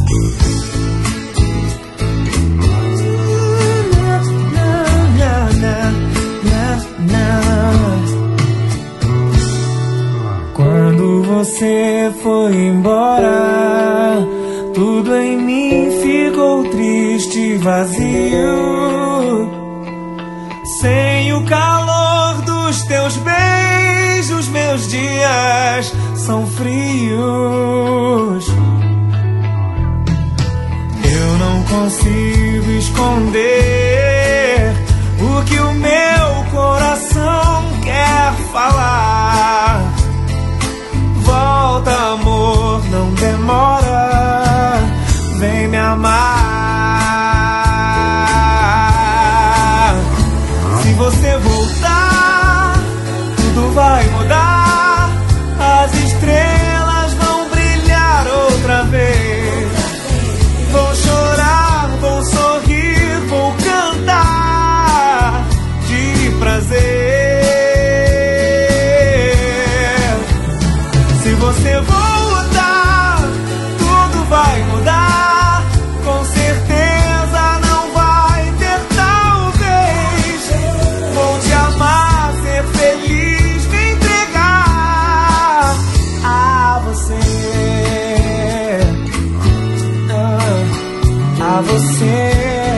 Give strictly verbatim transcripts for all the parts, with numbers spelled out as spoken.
Quando você foi embora, tudo em mim ficou triste e vazio. Sem o calor dos teus beijos, meus dias são frios. Eu não consigo esconder o que o meu coração quer falar. Volta, amor, não demora, vem me amar. Se você voltar, tudo vai mudar. As estrelas vão brilhar outra vez. Vou chorar, vou sorrir, vou cantar de prazer. Se você voltar, tudo vai mudar. Com certeza não vai ter talvez. Vou te amar, ser feliz, me entregar a você, a você.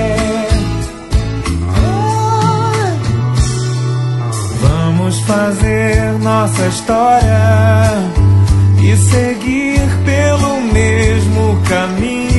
Vamos fazer nossa história e seguir pelo mesmo caminho.